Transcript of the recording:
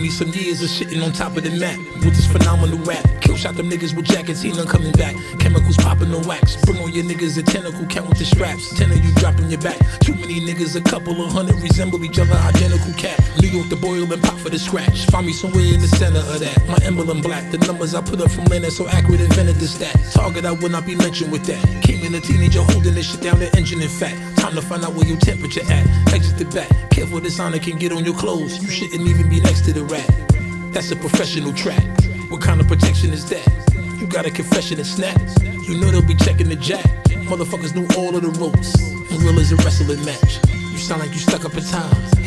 me some years of shitting on top of the map with this phenomenal rap. Kill shot them niggas with jackets, ain't none coming back. Chemicals popping on wax. Bring on your niggas a tentacle, count with the straps. 10 of you drop on your back. Too many niggas, a couple of hundred resemble each other, identical cat. New York to boil and pop for the scratch. Find me somewhere in the center of that. My emblem black. The numbers I put up from land that's so accurate, invented the stat. Target I will not be mentioned with that. Came in a teenager holding this shit down, the engine in fact. Time to find out where your temperature at. Exit the back. Careful, this honor can get on your clothes. You shouldn't even be next to the rat. That's a professional track. What kind of protection is that? You got a confession and snap. You know they'll be checking the jack. Motherfuckers knew all of the ropes. And real as a wrestling match. You sound like you stuck up in time.